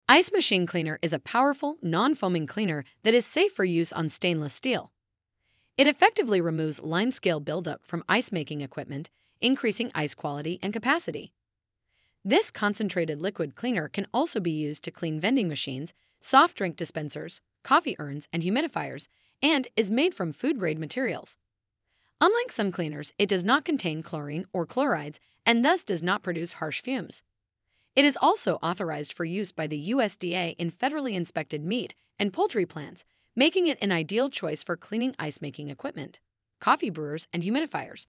Ice Machine Cleaner is a powerful, non-foaming cleaner that is safe for use on stainless steel. It effectively removes line-scale buildup from ice-making equipment, increasing ice quality and capacity. This concentrated liquid cleaner can also be used to clean vending machines, soft drink dispensers, coffee urns, and humidifiers, and is made from food-grade materials. Unlike some cleaners, it does not contain chlorine or chlorides and thus does not produce harsh fumes. It is also authorized for use by the USDA in federally inspected meat and poultry plants, making it an ideal choice for cleaning ice-making equipment, coffee brewers, and humidifiers.